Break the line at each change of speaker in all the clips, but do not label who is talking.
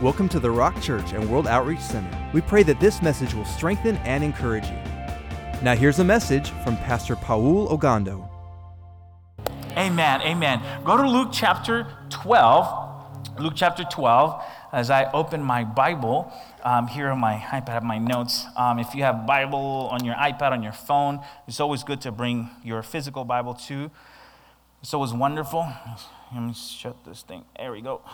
Welcome to the Rock Church and World Outreach Center. We pray that this message will strengthen and encourage you. Now here's a message from Pastor Paul Ogando.
Amen, amen. Go to Luke chapter 12. Luke chapter 12, as I open my Bible, here on my iPad, I have my notes. If you have Bible on your iPad, on your phone, it's always good to bring your physical Bible too. It's always wonderful. Let me shut this thing. There we go.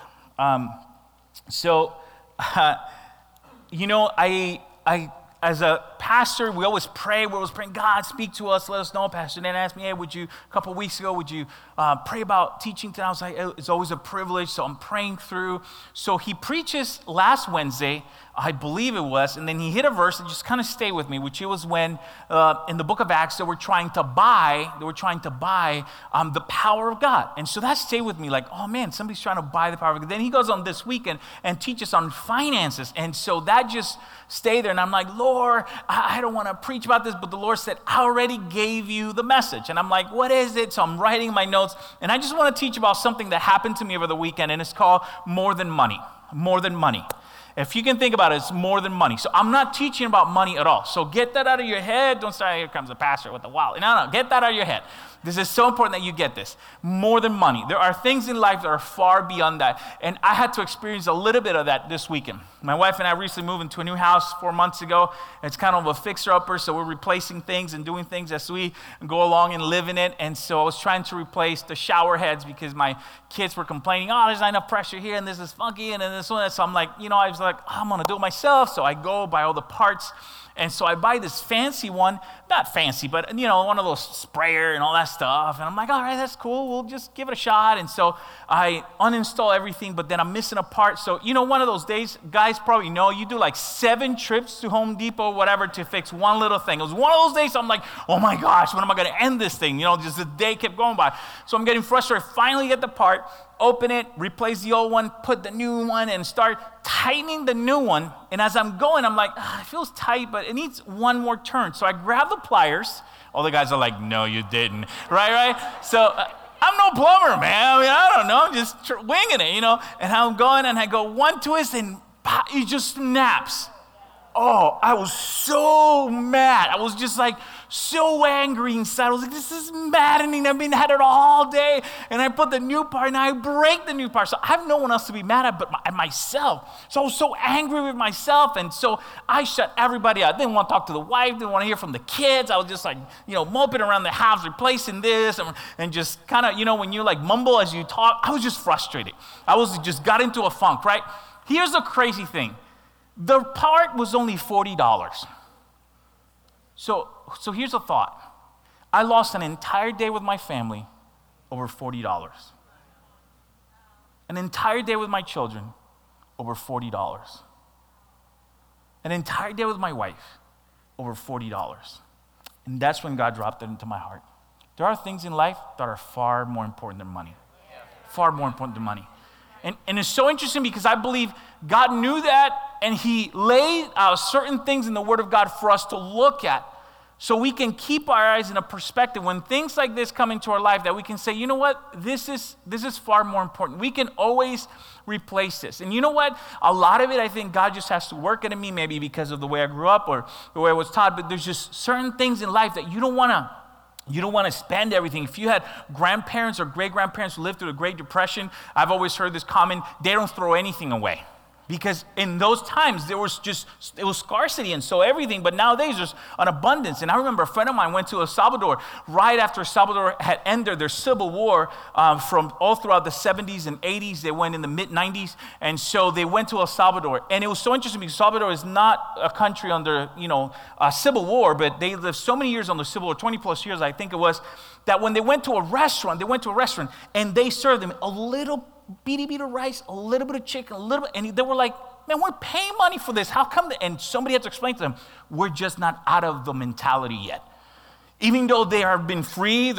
I as a pastor, we always pray. We're always praying, God, speak to us. Let us know. Pastor Dan asked me, hey, a couple of weeks ago, would you pray about teaching today? I was like, it's always a privilege, so I'm praying through. So he preaches last Wednesday, I believe it was, and then he hit a verse that just kind of stayed with me, which it was when in the book of Acts they were trying to buy the power of God. And so that stayed with me, like, oh man, somebody's trying to buy the power of God. Then he goes on this weekend and teaches on finances. And so that just stayed there. And I'm like, Lord, I don't want to preach about this, but the Lord said, I already gave you the message. And I'm like, what is it? So I'm writing my notes, and I just want to teach about something that happened to me over the weekend, and it's called more than money. More than money. If you can think about it, it's more than money. So I'm not teaching about money at all. So get that out of your head. Don't say, here comes the pastor with the wallet. No, get that out of your head. This is so important that you get this. More than money. There are things in life that are far beyond that. And I had to experience a little bit of that this weekend. My wife and I recently moved into a new house 4 months ago. It's kind of a fixer-upper, so we're replacing things and doing things as we go along and live in it. And so I was trying to replace the shower heads because my kids were complaining, oh, there's not enough pressure here, and this is funky, and then this one. So I'm like, I was like, I'm going to do it myself. So I go buy all the parts. And so I buy this fancy one, not fancy, but one of those sprayer and all that stuff. And I'm like, all right, that's cool. We'll just give it a shot. And so I uninstall everything, but then I'm missing a part. So, one of those days, guys probably know, you do like 7 trips to Home Depot, whatever, to fix one little thing. It was one of those days, so I'm like, oh my gosh, when am I going to end this thing? Just the day kept going by. So I'm getting frustrated. Finally get the part, open it, replace the old one, put the new one, and start tightening the new one. And as I'm going, I'm like, it feels tight, but it needs one more turn. So I grab the pliers. All the guys are like, no, you didn't. Right? So I'm no plumber, man. I don't know. I'm just winging it, And I'm going, and I go one twist, and it just snaps. Oh, I was so mad. I was just like so angry inside. I was like, this is maddening. I've been at it all day. And I put the new part and I break the new part. So I have no one else to be mad at but myself. So I was so angry with myself. And so I shut everybody out. Didn't want to talk to the wife. Didn't want to hear from the kids. I was just like, moping around the house, replacing this and just kind of, when you like mumble as you talk, I was just frustrated. I got into a funk, right? Here's the crazy thing. The part was only $40. So here's a thought. I lost an entire day with my family over $40. An entire day with my children over $40. An entire day with my wife over $40. And that's when God dropped it into my heart. There are things in life that are far more important than money. Far more important than money. And it's so interesting because I believe God knew that, and he laid out certain things in the Word of God for us to look at so we can keep our eyes in a perspective when things like this come into our life, that we can say, you know what, this is far more important. We can always replace this. And you know what, a lot of it I think God just has to work it in me, maybe because of the way I grew up or the way I was taught, but there's just certain things in life that you don't want to spend everything. If you had grandparents or great-grandparents who lived through the Great Depression, I've always heard this comment, they don't throw anything away. Because in those times, it was scarcity, and so everything, but nowadays there's an abundance. And I remember a friend of mine went to El Salvador right after El Salvador had ended their civil war from all throughout the 70s and 80s. They went in the mid-90s, and so they went to El Salvador. And it was so interesting because Salvador is not a country under, a civil war, but they lived so many years under civil war, 20 plus years, I think it was, that when they went to a restaurant, and they served them a little bitty bit of rice, a little bit of chicken, and they were like, man, we're paying money for this. How come? And somebody had to explain to them, we're just not out of the mentality yet. Even though they have been free, there's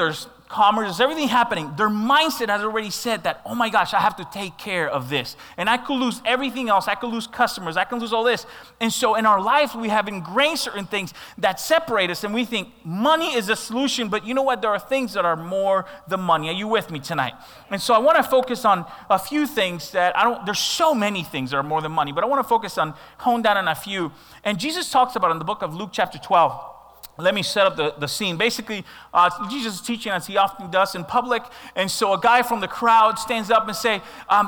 commerce, there's everything happening. Their mindset has already said that, oh my gosh, I have to take care of this. And I could lose everything else. I could lose customers. I could lose all this. And so in our life, we have ingrained certain things that separate us. And we think money is a solution. But you know what? There are things that are more than money. Are you with me tonight? And so I want to focus on a few things there's so many things that are more than money. But I want to focus on, hone down on a few. And Jesus talks about in the book of Luke chapter 12. Let me set up the scene. Basically, Jesus is teaching as he often does in public. And so a guy from the crowd stands up and say,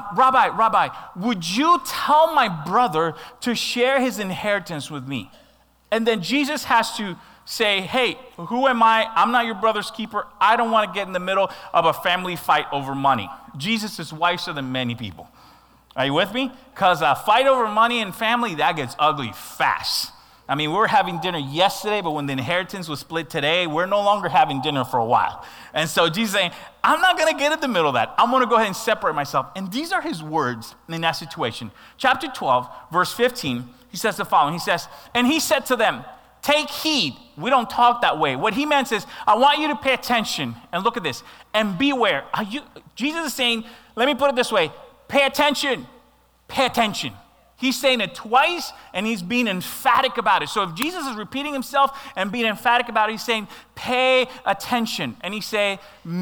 Rabbi, would you tell my brother to share his inheritance with me? And then Jesus has to say, hey, who am I? I'm not your brother's keeper. I don't want to get in the middle of a family fight over money. Jesus is wiser than many people. Are you with me? Because a fight over money and family, that gets ugly fast. I mean, we were having dinner yesterday, but when the inheritance was split today, we're no longer having dinner for a while. And so Jesus is saying, I'm not going to get in the middle of that. I'm going to go ahead and separate myself. And these are his words in that situation. Chapter 12, verse 15, he says the following. He says, and he said to them, take heed. We don't talk that way. What he meant is, I want you to pay attention. And look at this. And beware. Jesus is saying, let me put it this way. Pay attention. Pay attention. He's saying it twice, and he's being emphatic about it. So if Jesus is repeating himself and being emphatic about it, he's saying, pay attention. And he say,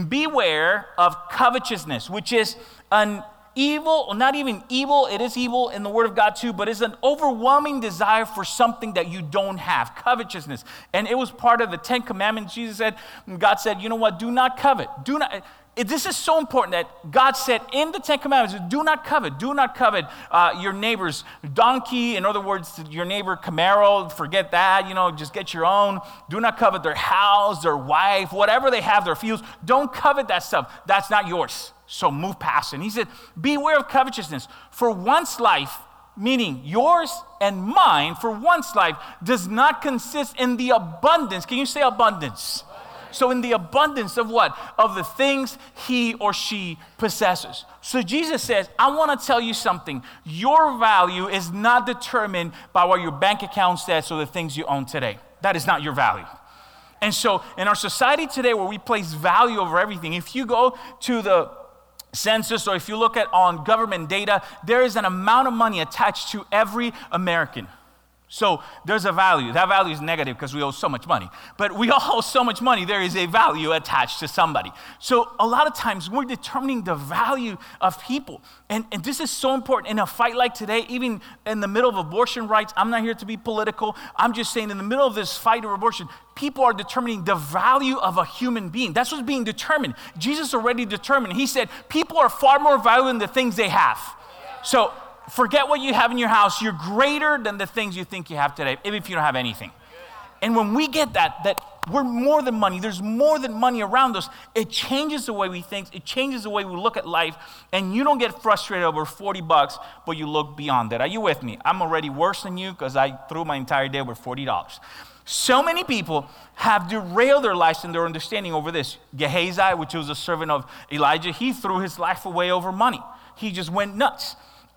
beware of covetousness, which is an evil, or not even evil, it is evil in the word of God too, but it's an overwhelming desire for something that you don't have, covetousness. And it was part of the 10 Commandments. Jesus said, God said, you know what, do not covet. Do not. This is so important that God said in the 10 Commandments, do not covet. Do not covet your neighbor's donkey. In other words, your neighbor Camaro, forget that, just get your own. Do not covet their house, their wife, whatever they have, their fields. Don't covet that stuff. That's not yours. So move past it. And he said, beware of covetousness. For one's life, meaning yours and mine, for one's life does not consist in the abundance. Can you say abundance? So in the abundance of what? Of the things he or she possesses. So Jesus says, I want to tell you something. Your value is not determined by what your bank account says or the things you own today. That is not your value. And so in our society today where we place value over everything, if you go to the census or if you look at on government data, there is an amount of money attached to every American. So there's a value. That value is negative because we owe so much money. But we all owe so much money, there is a value attached to somebody. So a lot of times we're determining the value of people. And this is so important in a fight like today, even in the middle of abortion rights. I'm not here to be political. I'm just saying in the middle of this fight over abortion, people are determining the value of a human being. That's what's being determined. Jesus already determined. He said, people are far more valuable than the things they have. So forget what you have in your house. You're greater than the things you think you have today, even if you don't have anything. And when we get that we're more than money, there's more than money around us, it changes the way we think, it changes the way we look at life, and you don't get frustrated over $40, but you look beyond that. Are you with me? I'm already worse than you because I threw my entire day over $40. So many people have derailed their lives and their understanding over this. Gehazi, which was a servant of Elijah, he threw his life away over money. He just went nuts.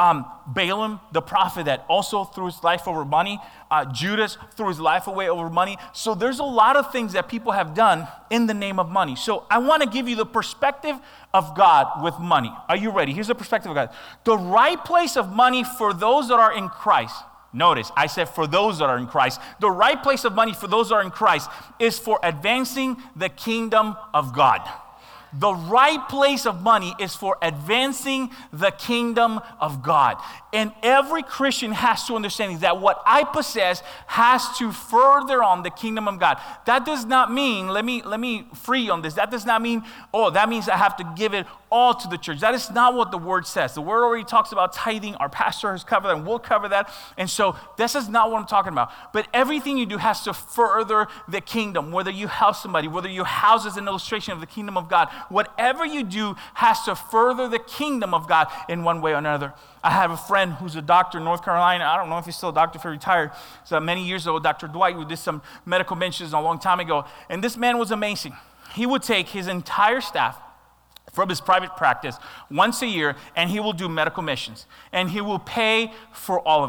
Balaam, the prophet that also threw his life over money. Judas threw his life away over money. So there's a lot of things that people have done in the name of money. So I want to give you the perspective of God with money. Are you ready? Here's the perspective of God. The right place of money for those that are in Christ. Notice, I said for those that are in Christ. The right place of money for those that are in Christ is for advancing the kingdom of God. The right place of money is for advancing the kingdom of God. And every Christian has to understand that what I possess has to further on the kingdom of God. That does not mean, let me free on this. That does not mean, that means I have to give it all to the church. That is not what the word says. The word already talks about tithing. Our pastor has covered that, and we'll cover that. And so this is not what I'm talking about. But everything you do has to further the kingdom. Whether you help somebody, whether your house is an illustration of the kingdom of God, whatever you do has to further the kingdom of God in one way or another. I have a friend who's a doctor in North Carolina. I don't know if he's still a doctor if he retired. So many years ago, Dr. Dwight, who did some medical mentions a long time ago. And this man was amazing. He would take his entire staff from his private practice once a year, and he will do medical missions. And he will pay for all of it.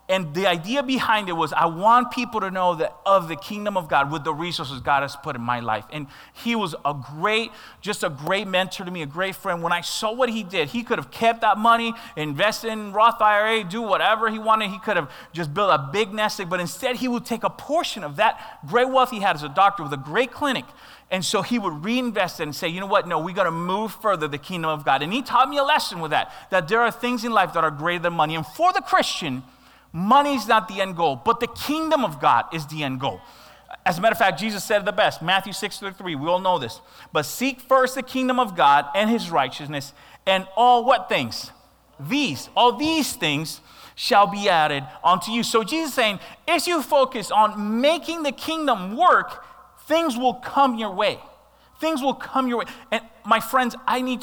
And the idea behind it was I want people to know that of the kingdom of God with the resources God has put in my life. And he was just a great mentor to me, a great friend. When I saw what he did, he could have kept that money, invested in Roth IRA, do whatever he wanted. He could have just built a big nest egg, but instead he would take a portion of that great wealth he had as a doctor with a great clinic. And so he would reinvest it and say, you know what? No, we got to move further the kingdom of God. And he taught me a lesson with that there are things in life that are greater than money. And for the Christian, money is not the end goal, but the kingdom of God is the end goal. As a matter of fact, Jesus said it the best, Matthew 6:33, we all know this. But seek first the kingdom of God and his righteousness, and all what things? All these things shall be added unto you. So Jesus is saying, if you focus on making the kingdom work, things will come your way. Things will come your way. And my friends,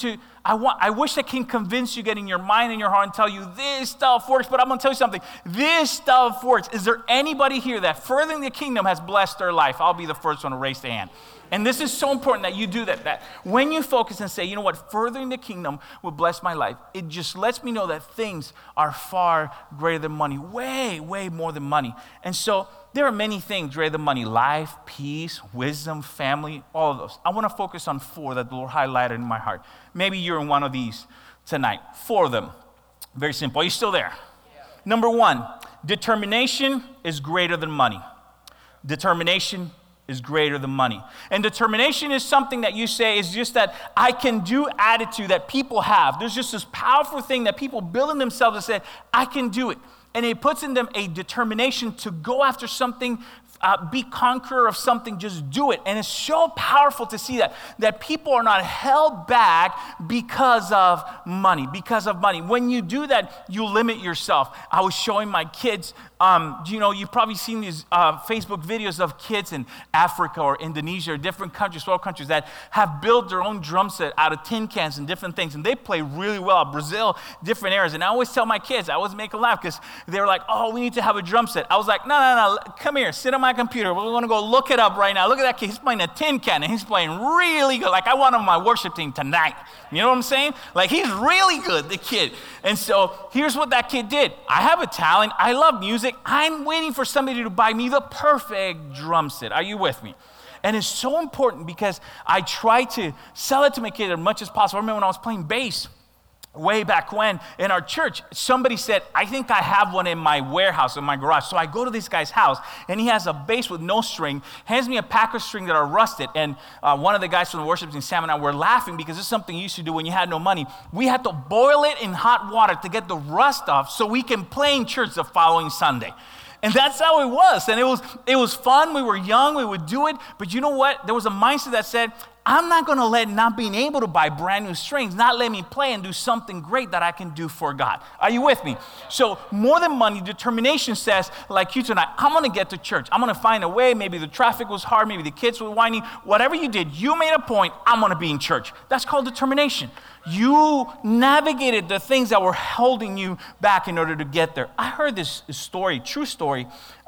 I wish I can convince you, get in your mind and your heart and tell you this stuff works, but I'm going to tell you something. This stuff works. Is there anybody here that furthering the kingdom has blessed their life? I'll be the first one to raise the hand. And this is so important that you do that when you focus and say, you know what, furthering the kingdom will bless my life, it just lets me know that things are far greater than money, way, way more than money. And so there are many things greater than money: life, peace, wisdom, family, all of those. I want to focus on 4 that the Lord highlighted in my heart. Maybe you're in one of these tonight. 4 of them. Very simple. Are you still there? Yeah. Number 1, determination is greater than money. Determination is greater than money. And determination is something that you say is just that I can do attitude that people have. There's just this powerful thing that people build in themselves and say, I can do it. And it puts in them a determination to go after something, be conqueror of something, just do it. And it's so powerful to see that people are not held back because of money. When you do that, you limit yourself. I was showing my kids, you've probably seen these Facebook videos of kids in Africa or Indonesia or different countries, 12 countries that have built their own drum set out of tin cans and different things. And they play really well. Brazil, different areas. And I always tell my kids, I always make them laugh because they were like, oh, we need to have a drum set. I was like, no, come here, sit on my computer. We're going to go look it up right now. Look at that kid. He's playing a tin can and he's playing really good. Like I want him on my worship team tonight. You know what I'm saying? Like he's really good, the kid. And so here's what that kid did. I have a talent. I love music. I'm waiting for somebody to buy me the perfect drum set. Are you with me? And it's so important because I try to sell it to my kid as much as possible. I remember when I was playing bass way back when in our church, somebody said, I think I have one in my warehouse, in my garage. So I go to this guy's house and he has a bass with no string, hands me a pack of string that are rusted. And one of the guys from the worship team, Sam and I, were laughing because this is something you used to do when you had no money. We had to boil it in hot water to get the rust off so we can play in church the following Sunday. And that's how it was. And it was fun. We were young. We would do it. But you know what? There was a mindset that said, I'm not going to let not being able to buy brand new strings not let me play and do something great that I can do for God. Are you with me? So more than money, determination says, like you tonight, I'm going to get to church. I'm going to find a way. Maybe the traffic was hard. Maybe the kids were whining. Whatever you did, you made a point. I'm going to be in church. That's called determination. You navigated the things that were holding you back in order to get there. I heard this story, true story,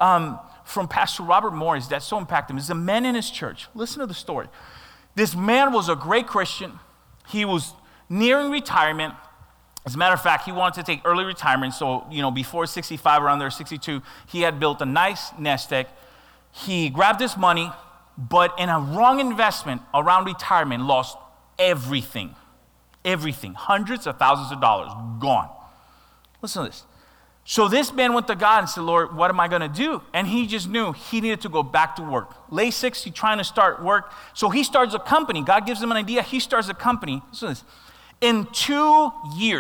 from Pastor Robert Morris that so impacted him. It's a man in his church. Listen to the story. This man was a great Christian. He was nearing retirement. As a matter of fact, he wanted to take early retirement. So, before 65, around there, 62, he had built a nice nest egg. He grabbed his money, but in a wrong investment around retirement, lost everything. Everything. Hundreds of thousands of dollars. Gone. Listen to this. So this man went to God and said, Lord, what am I going to do? And he just knew he needed to go back to work. Late 60, trying to start work. So he starts a company. God gives him an idea. He starts a company. Listen to this. In 2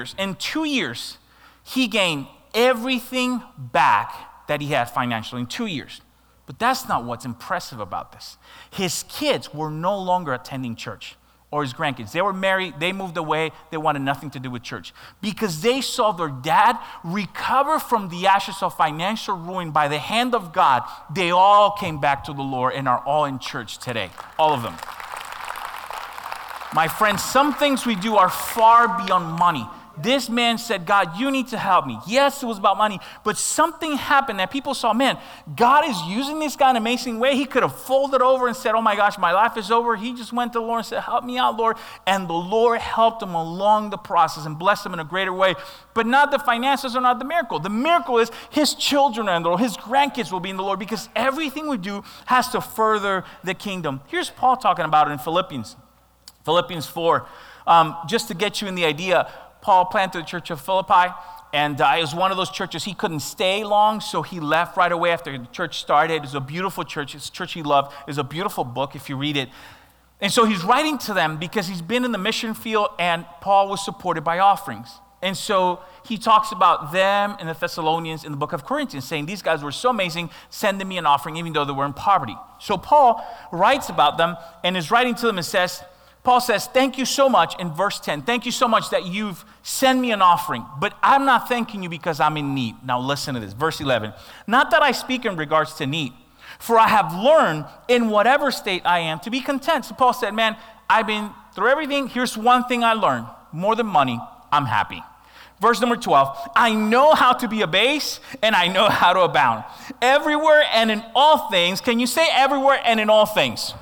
years, he gained everything back that he had financially in 2 years. But that's not what's impressive about this. His kids were no longer attending church. Or his grandkids. They were married, they moved away, they wanted nothing to do with church. Because they saw their dad recover from the ashes of financial ruin by the hand of God, they all came back to the Lord and are all in church today. All of them. My friends, some things we do are far beyond money. This man said, God, you need to help me. Yes, it was about money, but something happened that people saw, man, God is using this guy in an amazing way. He could have folded over and said, oh my gosh, my life is over. He just went to the Lord and said, help me out, Lord. And the Lord helped him along the process and blessed him in a greater way. But not the finances are not the miracle. The miracle is his children are in the Lord. His grandkids will be in the Lord, because everything we do has to further the kingdom. Here's Paul talking about it in Philippians 4. Just to get you in the idea, Paul planted the church of Philippi, and it was one of those churches he couldn't stay long, so he left right away after the church started. It was a beautiful church. It's a church he loved. It's a beautiful book if you read it. And so he's writing to them because he's been in the mission field, and Paul was supported by offerings. And so he talks about them and the Thessalonians in the book of Corinthians, saying these guys were so amazing, sending me an offering even though they were in poverty. So Paul writes about them and is writing to them and says, Paul says, thank you so much in verse 10. Thank you so much that you've sent me an offering, but I'm not thanking you because I'm in need. Now listen to this, verse 11. Not that I speak in regards to need, for I have learned in whatever state I am to be content. So Paul said, man, I've been through everything. Here's one thing I learned. More than money, I'm happy. Verse number 12, I know how to be abased and I know how to abound. Everywhere and in all things. Can you say everywhere and in all things?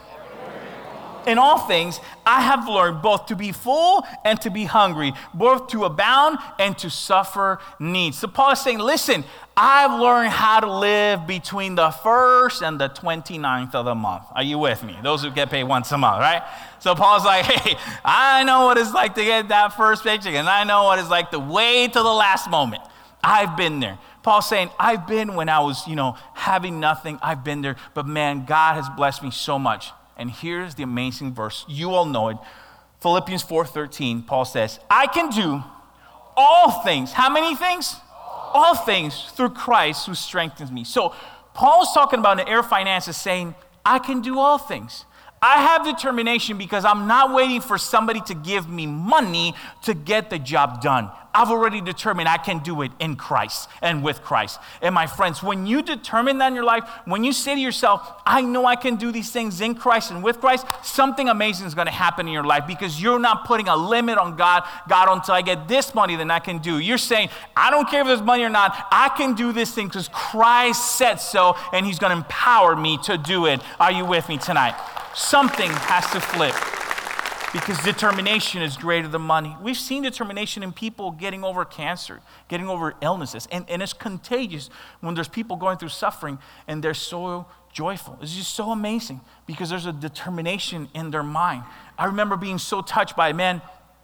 In all things, I have learned both to be full and to be hungry, both to abound and to suffer need. So Paul is saying, listen, I've learned how to live between the 1st and the 29th of the month. Are you with me? Those who get paid once a month, right? So Paul's like, hey, I know what it's like to get that first paycheck, and I know what it's like to wait till the last moment. I've been there. Paul's saying, I've been when I was, having nothing. I've been there. But man, God has blessed me so much. And here's the amazing verse. You all know it. Philippians 4:13, Paul says, I can do all things. How many things? All things through Christ who strengthens me. So Paul's talking about in the area of finances saying, I can do all things. I have determination because I'm not waiting for somebody to give me money to get the job done. I've already determined I can do it in Christ and with Christ. And my friends, when you determine that in your life, when you say to yourself, I know I can do these things in Christ and with Christ, something amazing is going to happen in your life because you're not putting a limit on God. God, until I get this money, then I can do. You're saying, I don't care if there's money or not. I can do this thing because Christ said so, and he's going to empower me to do it. Are you with me tonight? Something has to flip because determination is greater than money. We've seen determination in people getting over cancer, getting over illnesses, and it's contagious when there's people going through suffering and they're so joyful. It's just so amazing because there's a determination in their mind. I remember being so touched by a man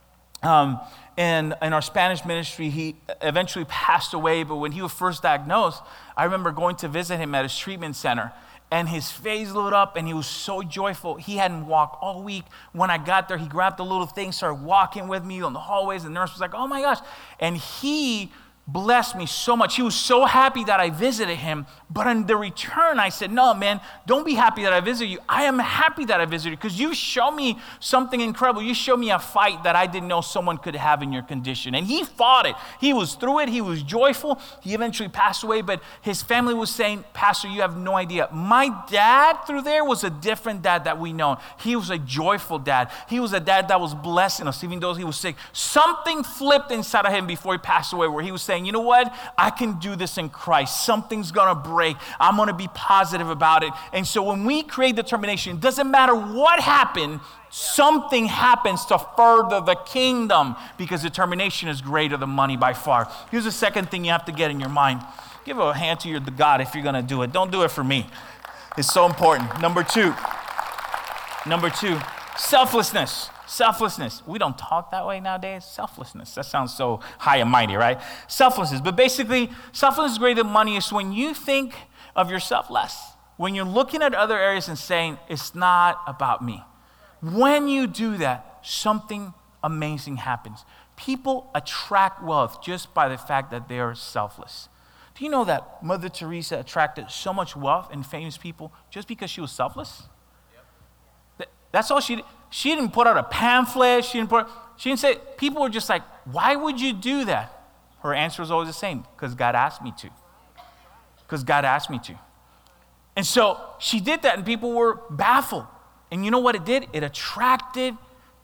in our Spanish ministry. He eventually passed away, but when he was first diagnosed, I remember going to visit him at his treatment center. And his face lit up, and he was so joyful. He hadn't walked all week. When I got there, he grabbed the little thing, started walking with me on the hallways. The nurse was like, oh my gosh. And he blessed me so much. He was so happy that I visited him. But in the return, I said, no, man, don't be happy that I visited you. I am happy that I visited you because you showed me something incredible. You showed me a fight that I didn't know someone could have in your condition. And he fought it. He was through it. He was joyful. He eventually passed away, but his family was saying, Pastor, you have no idea. My dad through there was a different dad that we know. He was a joyful dad. He was a dad that was blessing us, even though he was sick. Something flipped inside of him before he passed away where he was saying, you know what? I can do this in Christ. Something's going to break. I'm going to be positive about it. And so when we create determination, it doesn't matter what happened, something happens to further the kingdom because determination is greater than money by far. Here's the second thing you have to get in your mind. Give a hand to the God if you're going to do it. Don't do it for me. It's so important. Number two, selflessness. Selflessness. We don't talk that way nowadays. Selflessness. That sounds so high and mighty, right? Selflessness. But basically, selflessness is greater than money. Is when you think of yourself less. When you're looking at other areas and saying, it's not about me. When you do that, something amazing happens. People attract wealth just by the fact that they are selfless. Do you know that Mother Teresa attracted so much wealth and famous people just because she was selfless? Yep. That's all she did. She didn't put out a pamphlet. She didn't say, people were just like, why would you do that? Her answer was always the same, because God asked me to. Because God asked me to. And so she did that, and people were baffled. And you know what it did? It attracted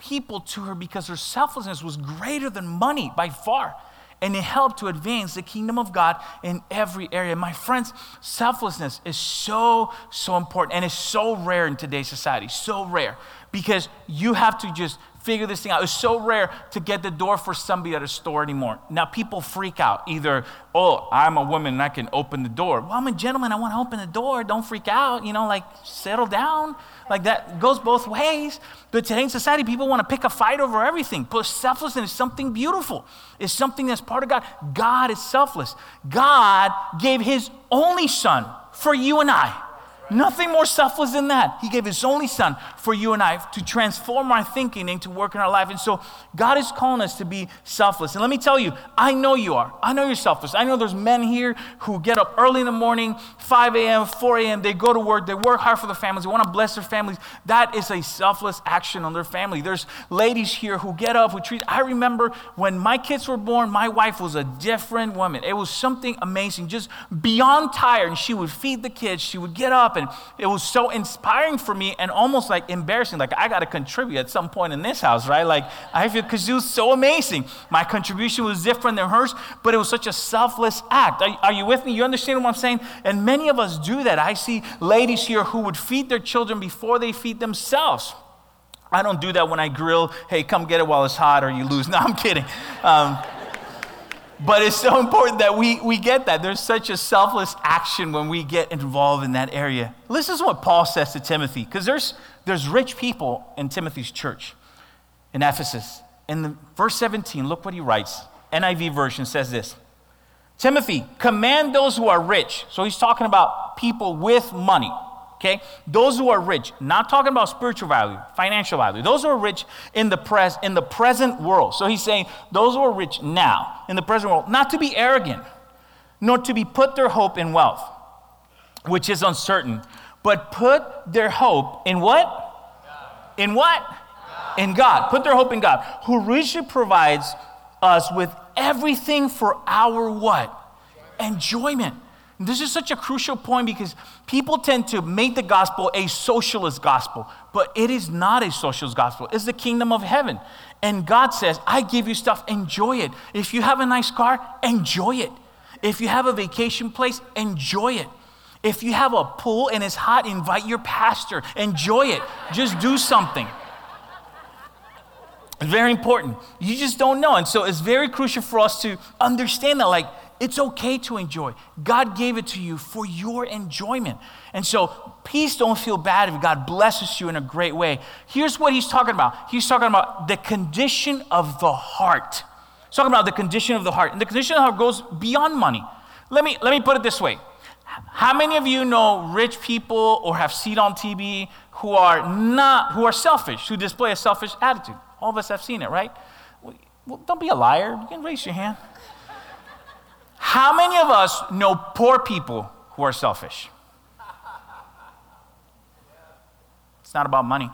people to her because her selflessness was greater than money by far. And it helped to advance the kingdom of God in every area. My friends, selflessness is so important. And it's so rare in today's society, so rare. Because you have to just figure this thing out. It's so rare to get the door for somebody at a store anymore. Now people freak out. Either, oh, I'm a woman and I can open the door. Well, I'm a gentleman, I want to open the door. Don't freak out, like settle down. Like that goes both ways. But today in society, people want to pick a fight over everything. But selflessness is something beautiful. It's something that's part of God. God is selfless. God gave his only son for you and I. Nothing more selfless than that. He gave his only son for you and I to transform our thinking and to work in our life. And so God is calling us to be selfless. And let me tell you, I know you are. I know you're selfless. I know there's men here who get up early in the morning, 5 a.m., 4 a.m. They go to work. They work hard for their families. They want to bless their families. That is a selfless action on their family. There's ladies here who get up, I remember when my kids were born, my wife was a different woman. It was something amazing, just beyond tired. And she would feed the kids. She would get up, and it was so inspiring for me and almost like embarrassing. Like I got to contribute at some point in this house, right? Like I feel, because it was so amazing. My contribution was different than hers, but it was such a selfless act. Are you with me? You understand what I'm saying? And many of us do that. I see ladies here who would feed their children before they feed themselves. I don't do that when I grill. Hey, come get it while it's hot or you lose. No, I'm kidding. But it's so important that we get that. There's such a selfless action when we get involved in that area. Listen to what Paul says to Timothy, because there's rich people in Timothy's church in Ephesus. In verse 17, look what he writes. NIV version says this. Timothy, command those who are rich. So he's talking about people with money. Okay, those who are rich, not talking about spiritual value, financial value. Those who are rich in the present world. So he's saying those who are rich now in the present world, not to be arrogant, nor to be put their hope in wealth, which is uncertain, but put their hope in what? God. In what? God. In God. Put their hope in God, who richly provides us with everything for our what? Enjoyment. This is such a crucial point because people tend to make the gospel a socialist gospel, but it is not a socialist gospel. It's the kingdom of heaven. And God says, I give you stuff, enjoy it. If you have a nice car, enjoy it. If you have a vacation place, enjoy it. If you have a pool and it's hot, invite your pastor, enjoy it. Just do something. It's very important. You just don't know. And so it's very crucial for us to understand that, like, it's okay to enjoy. God gave it to you for your enjoyment. And so please don't feel bad if God blesses you in a great way. Here's what he's talking about. He's talking about the condition of the heart. He's talking about the condition of the heart. And the condition of the heart goes beyond money. Let me put it this way. How many of you know rich people or have seen on TV who are selfish, who display a selfish attitude? All of us have seen it, right? Well, don't be a liar. You can raise your hand. How many of us know poor people who are selfish? It's not about money.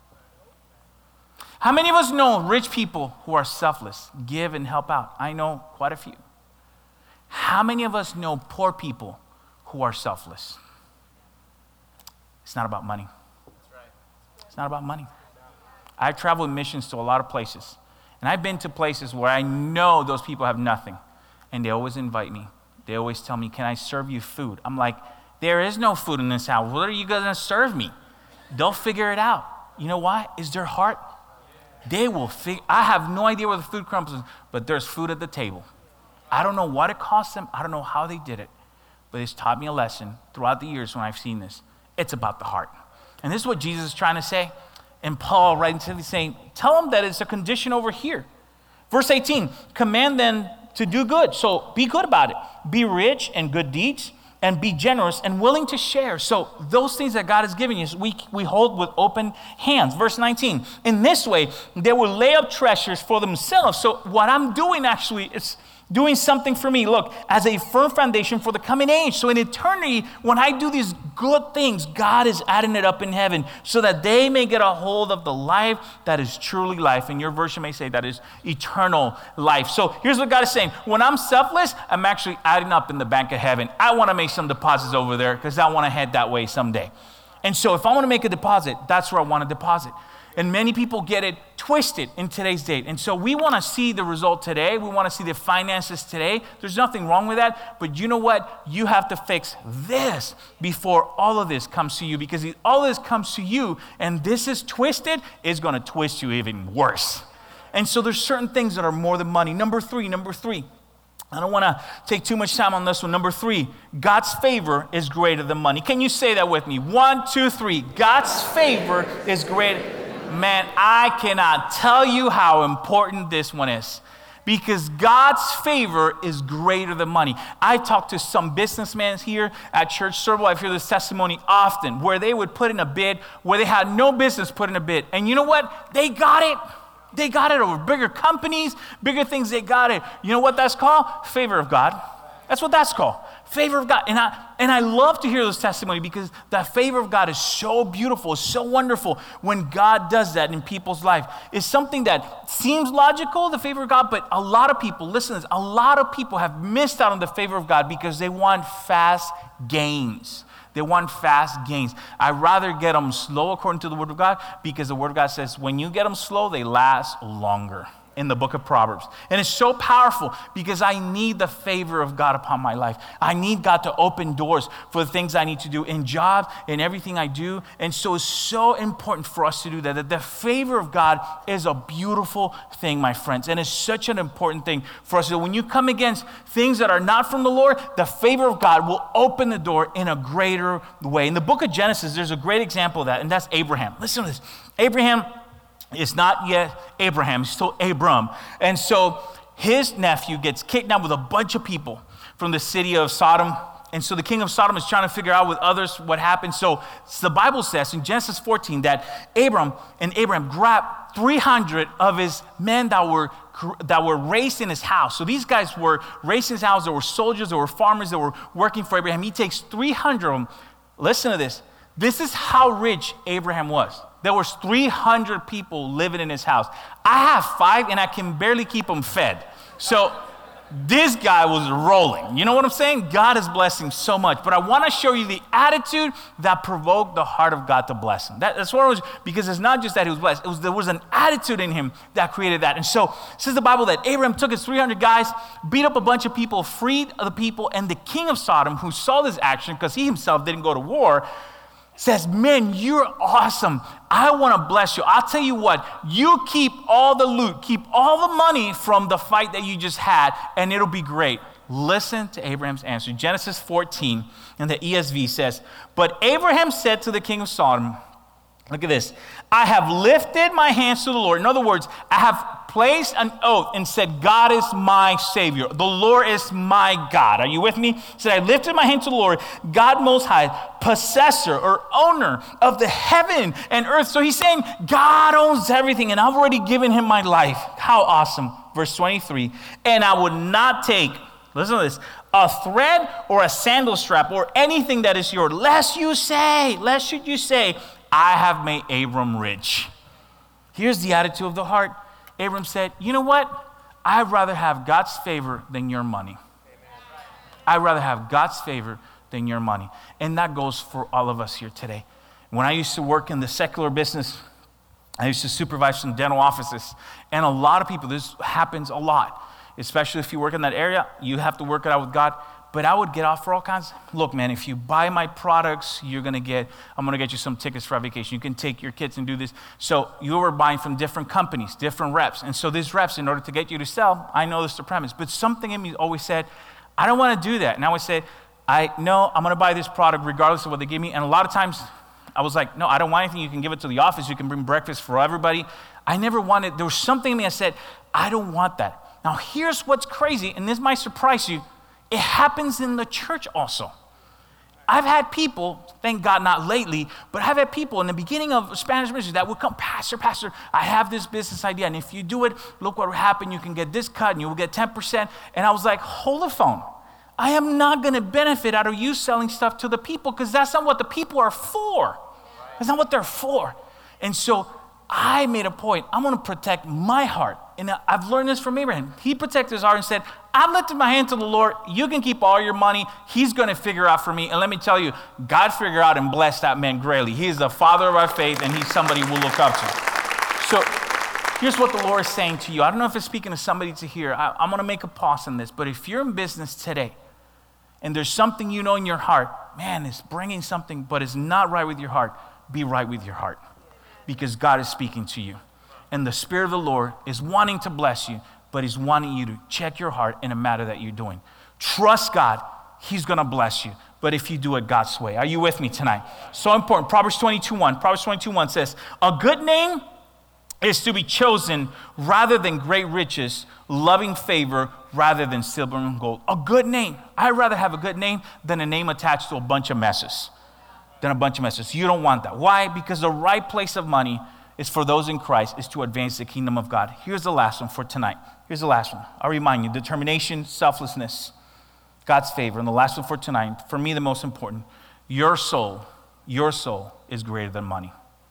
How many of us know rich people who are selfless, give and help out? I know quite a few. How many of us know poor people who are selfless? It's not about money. It's not about money. I've traveled missions to a lot of places, and I've been to places where I know those people have nothing. And they always invite me. They always tell me, can I serve you food? I'm like, there is no food in this house. What are you going to serve me? They'll figure it out. You know why? Is their heart? They will figure. I have no idea where the food comes from, but there's food at the table. I don't know what it cost them. I don't know how they did it. But it's taught me a lesson throughout the years when I've seen this. It's about the heart. And this is what Jesus is trying to say. And Paul, right into the saying, tell them that it's a condition over here. Verse 18, command them to do good. So be good about it. Be rich in good deeds and be generous and willing to share. So those things that God has given you, we hold with open hands. Verse 19, in this way, they will lay up treasures for themselves. So what I'm doing actually is doing something for me, look, as a firm foundation for the coming age. So in eternity, when I do these good things, God is adding it up in heaven so that they may get a hold of the life that is truly life. And your version may say that is eternal life. So here's what God is saying. When I'm selfless, I'm actually adding up in the bank of heaven. I want to make some deposits over there because I want to head that way someday. And so if I want to make a deposit, that's where I want to deposit. And many people get it twisted in today's date. And so we want to see the result today. We want to see the finances today. There's nothing wrong with that. But you know what? You have to fix this before all of this comes to you. Because if all of this comes to you and this is twisted, it's going to twist you even worse. And so there's certain things that are more than money. Number three. I don't want to take too much time on this one. Number 3, God's favor is greater than money. Can you say that with me? 1, 2, 3. God's favor is greater. Man, I cannot tell you how important this one is. Because God's favor is greater than money. I talk to some businessmen here at Church Circle. I've heard this testimony often where they would put in a bid where they had no business put in a bid. And you know what? They got it. They got it over bigger companies, bigger things, they got it. You know what that's called? Favor of God. That's what that's called. Favor of God. And I love to hear this testimony because that favor of God is so beautiful, so wonderful when God does that in people's life. It's something that seems logical, the favor of God, but a lot of people, listen to this, a lot of people have missed out on the favor of God because they want fast gains. They want fast gains. I'd rather get them slow according to the Word of God because the Word of God says when you get them slow, they last longer in the book of Proverbs. And it's so powerful because I need the favor of God upon my life. I need God to open doors for the things I need to do in jobs, in everything I do. And so it's so important for us to do that. That the favor of God is a beautiful thing, my friends. And it's such an important thing for us to do. When you come against things that are not from the Lord, the favor of God will open the door in a greater way. In the book of Genesis, there's a great example of that, and that's Abraham. Listen to this. Abraham is not yet Abraham, he's still Abram. And so his nephew gets kidnapped with a bunch of people from the city of Sodom. And so the king of Sodom is trying to figure out with others what happened. So the Bible says in Genesis 14 that Abraham grabbed 300 of his men that were raised in his house. So these guys were raised in his house. There were soldiers, there were farmers that were working for Abraham. He takes 300 of them. Listen to this. This is how rich Abraham was. There was 300 people living in his house. I have 5 and I can barely keep them fed. So this guy was rolling. You know what I'm saying? God is blessing so much. But I want to show you the attitude that provoked the heart of God to bless him. That's what it was, because it's not just that he was blessed. There was an attitude in him that created that. And so it says the Bible that Abraham took his 300 guys, beat up a bunch of people, freed the people, and the king of Sodom, who saw this action because he himself didn't go to war, says, man, you're awesome. I want to bless you. I'll tell you what, you keep all the loot, keep all the money from the fight that you just had, and it'll be great. Listen to Abraham's answer. Genesis 14 in the ESV says, but Abraham said to the king of Sodom, look at this, I have lifted my hands to the Lord. In other words, I have placed an oath and said, God is my Savior. The Lord is my God. Are you with me? He said, I lifted my hand to the Lord, God Most High, possessor or owner of the heaven and earth. So he's saying, God owns everything, and I've already given him my life. How awesome. Verse 23, and I would not take, listen to this, a thread or a sandal strap or anything that is yours, lest you should you say, I have made Abram rich. Here's the attitude of the heart. Abram said, you know what? I'd rather have God's favor than your money. I'd rather have God's favor than your money. And that goes for all of us here today. When I used to work in the secular business, I used to supervise some dental offices. And a lot of people, this happens a lot, especially if you work in that area, you have to work it out with God. But I would get off for all kinds. Look, man, if you buy my products, I'm going to get you some tickets for a vacation. You can take your kids and do this. So you were buying from different companies, different reps. And so these reps, in order to get you to sell, I know this is the premise, but something in me always said, I don't want to do that. And I would say, I'm going to buy this product regardless of what they give me. And a lot of times I was like, no, I don't want anything. You can give it to the office. You can bring breakfast for everybody. I never wanted, there was something in me that said, I don't want that. Now here's what's crazy, and this might surprise you. It happens in the church also. I've had people, thank God not lately, but I've had people in the beginning of Spanish ministry that would come, Pastor, I have this business idea, and if you do it, look what will happen. You can get this cut, and you will get 10%. And I was like, hold the phone. I am not going to benefit out of you selling stuff to the people because that's not what the people are for. That's not what they're for. And so I made a point. I want to protect my heart. And I've learned this from Abraham. He protected his heart and said, I've lifted my hand to the Lord. You can keep all your money. He's going to figure out for me. And let me tell you, God figured out and blessed that man greatly. He is the father of our faith, and he's somebody we'll look up to. So here's what the Lord is saying to you. I don't know if it's speaking to somebody to hear. I'm going to make a pause on this. But if you're in business today and there's something you know in your heart, man, it's bringing something, but it's not right with your heart, be right with your heart. Because God is speaking to you. And the Spirit of the Lord is wanting to bless you, but He's wanting you to check your heart in a matter that you're doing. Trust God. He's going to bless you. But if you do it God's way. Are you with me tonight? So important. Proverbs 22:1. Proverbs 22:1 says, a good name is to be chosen rather than great riches, loving favor rather than silver and gold. A good name. I'd rather have a good name than a name attached to a bunch of messes. You don't want that. Why? Because the right place of money is for those in Christ, is to advance the kingdom of God. Here's the last one for tonight. Here's the last one. I'll remind you, determination, selflessness, God's favor. And the last one for tonight, for me the most important, your soul is greater than money.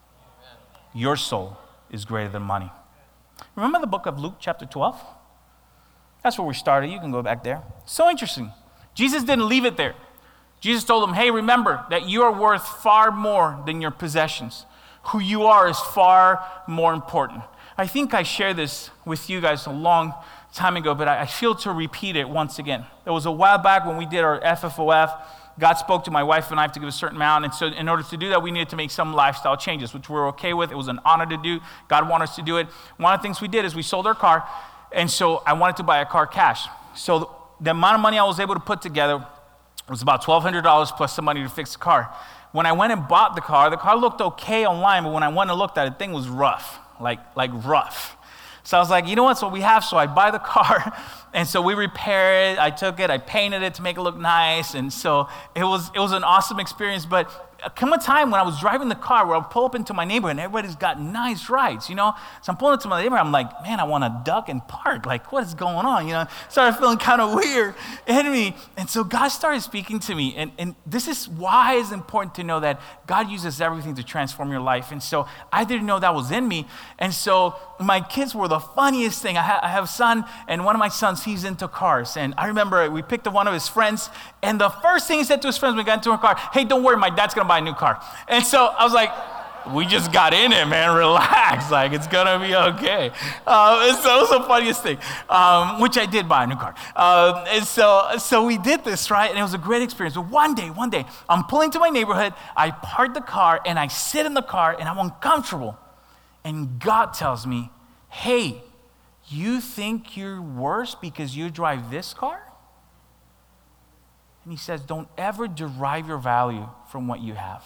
Your soul is greater than money. Remember the book of Luke chapter 12? That's where we started. You can go back there. So interesting. Jesus didn't leave it there. Jesus told them, hey, remember that you are worth far more than your possessions. Who you are is far more important. I think I shared this with you guys a long time ago, but I feel to repeat it once again. There was a while back when we did our FFOF. God spoke to my wife and I to give a certain amount, and so in order to do that, we needed to make some lifestyle changes, which we're okay with. It was an honor to do. God wanted us to do it. One of the things we did is we sold our car, and so I wanted to buy a car cash. So the amount of money I was able to put together was about $1,200 plus some money to fix the car. When I went and bought the car looked okay online, but when I went and looked at it, the thing was rough, like rough. So I was like, you know what, so we have, so I buy the car, and so we repair it, I took it, I painted it to make it look nice, and so it was an awesome experience. But come a time when I was driving the car where I would pull up into my neighborhood and everybody's got nice rides, you know? So I'm pulling up to my neighborhood, I'm like, man, I want to duck and park. Like, what is going on, you know? Started feeling kind of weird in me. And so God started speaking to me. And this is why it's important to know that God uses everything to transform your life. And so I didn't know that was in me. And so my kids were the funniest thing. I have a son, and one of my sons, he's into cars. And I remember we picked up one of his friends, and the first thing he said to his friends when we got into our car, hey, don't worry, my dad's going to buy a new car. And so I was like, we just got in it, man, relax, like it's gonna be okay. And so it was the funniest thing, which I did buy a new car. And so we did this, right? And it was a great experience. But one day, I'm pulling to my neighborhood, I park the car, and I sit in the car, and I'm uncomfortable. And God tells me, hey, you think you're worse because you drive this car? And He says, don't ever derive your value from what you have.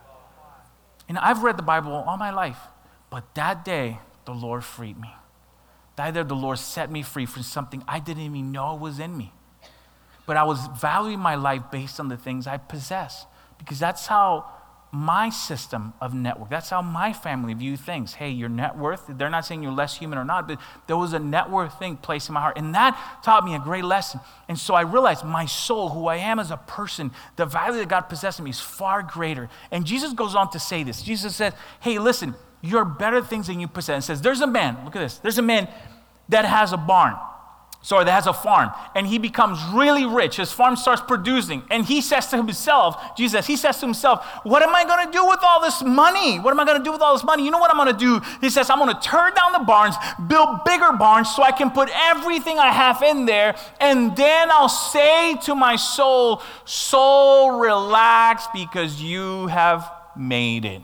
And I've read the Bible all my life, but that day, the Lord freed me. That day, the Lord set me free from something I didn't even know was in me. But I was valuing my life based on the things I possess, because that's how my system of network, that's how my family view things. Hey, your net worth, they're not saying you're less human or not, but there was a net worth thing placed in my heart. And that taught me a great lesson. And so I realized my soul, who I am as a person, the value that God possessed in me is far greater. And Jesus goes on to say this. Jesus says, hey, listen, you're better things than you possess. And says, there's a man, look at this, there's a man that has a a farm, and he becomes really rich. His farm starts producing, and he says to himself, what am I going to do with all this money? You know what I'm going to do? He says, I'm going to tear down the barns, build bigger barns so I can put everything I have in there, and then I'll say to my soul, relax, because you have made it.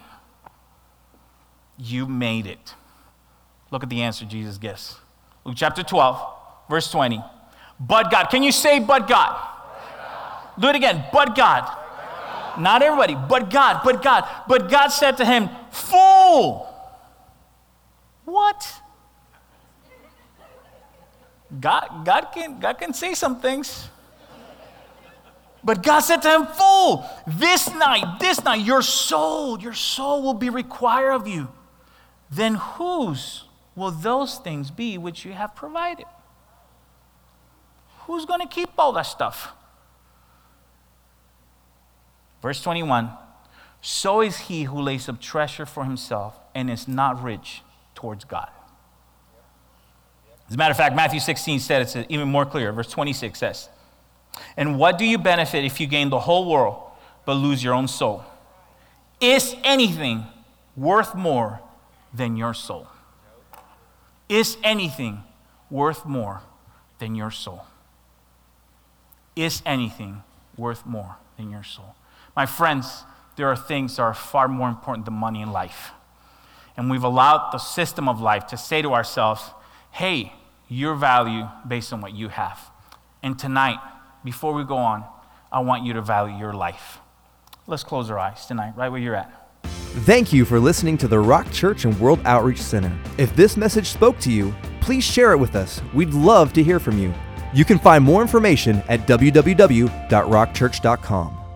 You made it. Look at the answer Jesus gives. Luke chapter 12. Verse 20, but God. Can you say, but God? Do it again, but God. Not everybody, but God. But God said to him, fool. What? God can say some things. But God said to him, fool, this night, your soul will be required of you. Then whose will those things be which you have provided? Who's going to keep all that stuff? Verse 21, so is he who lays up treasure for himself and is not rich towards God. As a matter of fact, Matthew 16 said it's even more clear. Verse 26 says, and what do you benefit if you gain the whole world but lose your own soul? Is anything worth more than your soul? Is anything worth more than your soul? Is anything worth more than your soul? My friends, there are things that are far more important than money in life. And we've allowed the system of life to say to ourselves, hey, your value based on what you have. And tonight, before we go on, I want you to value your life. Let's close our eyes tonight, right where you're at.
Thank you for listening to the Rock Church and World Outreach Center. If this message spoke to you, please share it with us. We'd love to hear from you. You can find more information at www.rockchurch.com.